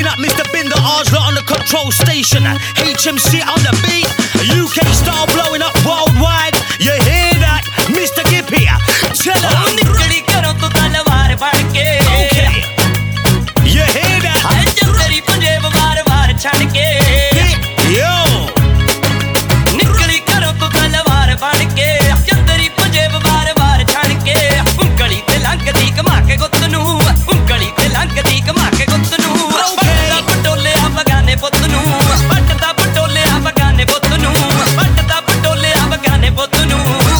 Picking up Mr. Binder Arsla on the control station. HMC on the beat. UK style blowing up worldwide. You hear that? Mr. Gippy, tell her. निकली करो तो तलवार बढ़ के. Okay. You hear that? हाय चंदरी पंजेब बार बार छड़ के. Yo. निकली करो तो तलवार बढ़ के. चंदरी पंजेब बार बार छड़ के. उंगली ते लंघ दी कमा के गुੱਤ ਨੂੰ. उंगली ते लंघ दी कमा के गुੱਤ ਨੂੰ. ਪੱਟਦਾ ਪਟੋਲਿਆ ਬਗਾਨੇ ਪੁੱਤ ਨੂੰ. ਪੱਟਦਾ ਪਟੋਲਿਆ ਬਗਾਨੇ ਪੁੱਤ ਨੂੰ. ਪੱਟਦਾ ਪਟੋਲਿਆ ਬਗਾਨੇ ਪੁੱਤ ਨੂੰ.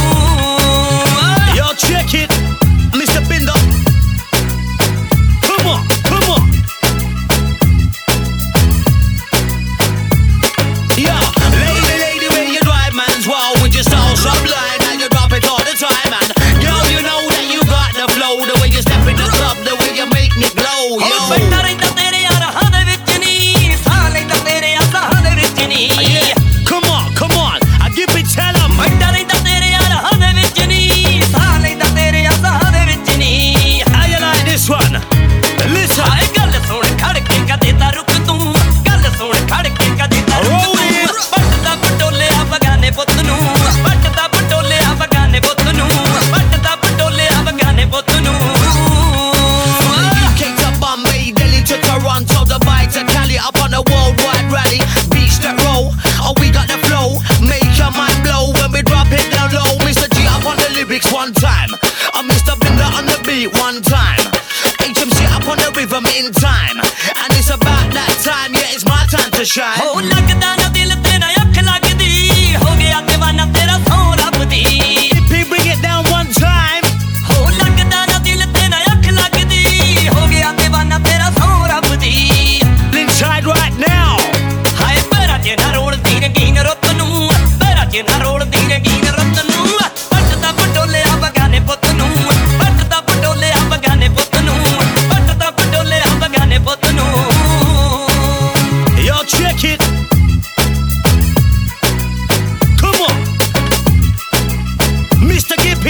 Yo, check it, Mr. Binder. Come on, come on. Yeah, lady, where you drive, man's wow, with your style sublime, and you drop it all the time, man. Girl, you know that you got the flow, the way you step in the club, the way you make me glow, yo. ਬੈਠਾ ਰਹਿੰਦਾ ਤੇਰੇ ਯਾਰਾਂ ਦੇ ਵਿੱਚ ਨੀ. ਸਾਹ ਲੈਂਦਾ ਤੇਰੇ ਆਸਾਂ ਦੇ ਵਿੱਚ ਨੀ. Yeah, come on, I give it, tell 'em. ਬੈਠਾ ਰਹਿੰਦਾ ਤੇਰੇ ਯਾਰਾਂ ਦੇ ਵਿੱਚ ਨੀ. ਸਾਹ ਲੈਂਦਾ ਤੇਰੇ ਆਸਾਂ ਦੇ ਵਿੱਚ ਨੀ. How you like this one? Listen. ਹਾਏ ਗੱਲ ਸੁਣ ਖੜ ਕੇ ਕਦੇ ਤਾਂ ਰੁਕ ਤੂੰ. ਗੱਲ ਸੁਣ ਖੜ ਕੇ ਕਦੇ ਤਾਂ ਰੁਕ ਤੂੰ. ਪੱਟਦਾ ਪਟੋਲਿਆ ਬਗਾਨੇ ਪੁੱਤ ਨੂੰ. ਪੱਟਦਾ ਪਟੋਲਿਆ ਬਗਾਨੇ ਪੁੱਤ ਨੂੰ. ਪੱਟਦਾ ਪਟੋਲਿਆ ਬਗਾਨੇ ਪੁੱਤ ਨੂੰ. UK to Bombay, Delhi to Toronto, Dubai to Cali, up on a worldwide rally. Beach that roll, oh we got the flow. Make your mind blow when we drop it down low. Mr. G up on the lyrics one time. I'm Mr. Binder on the beat one time. HMC up on the rhythm in time. And it's about that time, yeah, it's my time to shine. ਹੋ ਲੱਗਦਾ ਨਾ ਦਿਲ ਤੇਰਾ ਅੱਖ ਲੱਗਦੀ. ਹੋ ਗਿਆ دیਵਾਨਾ ਤੇਰਾ ਸੌ ਰੱਬ ਦੀ. If bring it down one time. ਹੋ ਲੱਗਦਾ ਨਾ ਦਿਲ ਤੇਰਾ ਅੱਖ ਲੱਗਦੀ. ਹੋ ਗਿਆ دیਵਾਨਾ ਤੇਰਾ ਸੌ ਰੱਬ ਦੀ. Inside right now. ਹਾਏ ਪੈਰਾਂ 'ਚ ਨਾ ਰੋਲਦੀ ਰੰਗੀਨ ਰੁੱਤ ਨੂੰ. ਪੈਰਾਂ 'ਚ ਨਾ ਰੋਲਦੀ ਰੰਗੀਨ ਰੁੱਤ ਨੂੰ. ਪੱਟਦਾ ਪਟੋਲਿਆ ਬਗਾਨੇ ਪੁੱਤ ਨੂੰ. ਪੱਟਦਾ ਪਟੋਲਿਆ ਬਗਾਨੇ ਪੁੱਤ ਨੂੰ. ਪੱਟਦਾ ਪਟੋਲਿਆ ਬਗਾਨੇ ਪੁੱਤ ਨੂੰ. Yo, check it. Come on. Mr. Gippy.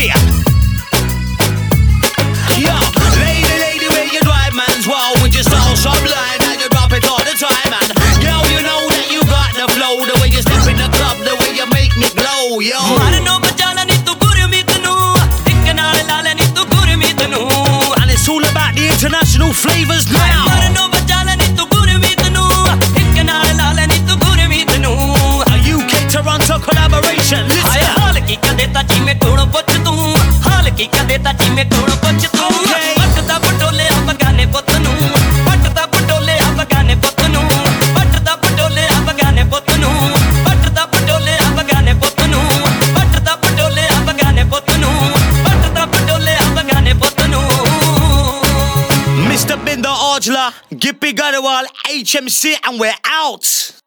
Yo, lady, where you drive, man's wow, with your style sublime, and you drop it all the time, man. Girl, you know that you got the flow, the way you step in the club, the way you make me glow, yo. ਮਾਰਨੋਂ ਬਚਾ ਲੈ ਨੀ ਤੂੰ ਗੁਰਮੀਤ ਨੂੰ. ਇੱਕ ਨਾਲ ਲਾ ਲੈ ਨੀ ਤੂੰ ਗੁਰਮੀਤ ਨੂੰ. And it's all about the international flavors now. ਮਾਰਨੋਂ ਬਚਾ ਲੈ ਨੀ ਤੂੰ ਗੁਰਮੀਤ ਨੂੰ. ਇੱਕ ਨਾਲ ਲਾ ਲੈ ਨੀ ਤੂੰ ਗੁਰਮੀਤ ਨੂੰ. A UK Toronto collaboration. ਹਾਏ Listen. ਹਾਲ ਕੀ ਕਦੇ ਤਾਂ ਜਿਵੇਂ ਕੋਲੋਂ ਪੁੱਛ ਤੂੰ. ਹਾਲ ਕੀ ਕਦੇ ਤਾਂ ਜਿਵੇਂ ਕੋਲੋਂ ਪੁੱਛ ਤੂੰ. Okay. ਪੱਟਦਾ ਪਟੋਲਿਆ ਬਗਾਨੇ ਪੁੱਤ ਨੂੰ. ਪੱਟਦਾ ਪਟੋਲਿਆ ਬਗਾਨੇ ਪੁੱਤ ਨੂੰ. ਪੱਟਦਾ ਪਟੋਲਿਆ ਬਗਾਨੇ ਪੁੱਤ ਨੂੰ. ਪੱਟਦਾ ਪਟੋਲਿਆ ਬਗਾਨੇ ਪੁੱਤ ਨੂੰ. ਪੱਟਦਾ ਪਟੋਲਿਆ ਬਗਾਨੇ ਪੁੱਤ ਨੂੰ. ਪੱਟਦਾ ਪਟੋਲਿਆ ਬਗਾਨੇ ਪੁੱਤ ਨੂੰ. Mr. Binder Arsla, Gippy Garewal, HMC, and we're out.